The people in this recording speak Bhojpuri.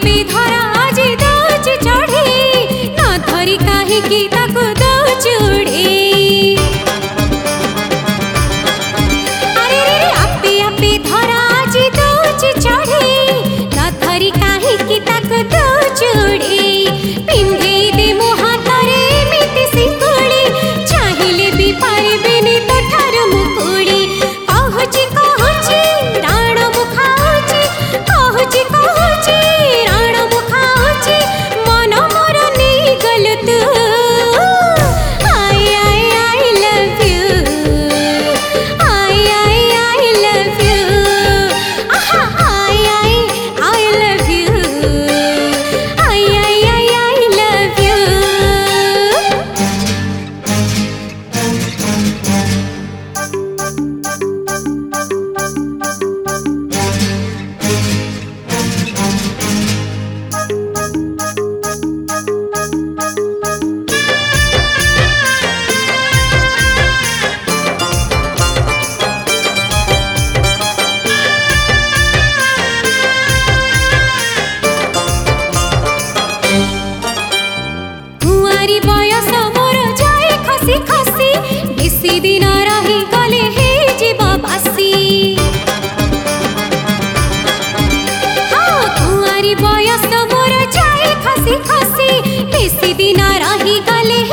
आपे धरा आज दौच चढ़े न धरी काहेकि ताको दौच उड़े अरे रे आपे आपे धरा आज दौच चढ़े न धरी काहेकि ताको दौच उड़े पिंधे दे मो हातरे एमिति सिंकुड़ी चाहिले भी पारिबेनि तो ठारू मुकुड़ी कहुची राण मुखाउची कहुची राण मुखाउची मन मोर नहीं गल तू I love you I love you आहा I love you I love you कुआरी बयस मोर जाए खसी खसी बेसी दिन रही गले हे जीव बासी हाँ कुआरी बयस मोर जाए खसी खसी बेसी दिन रही गले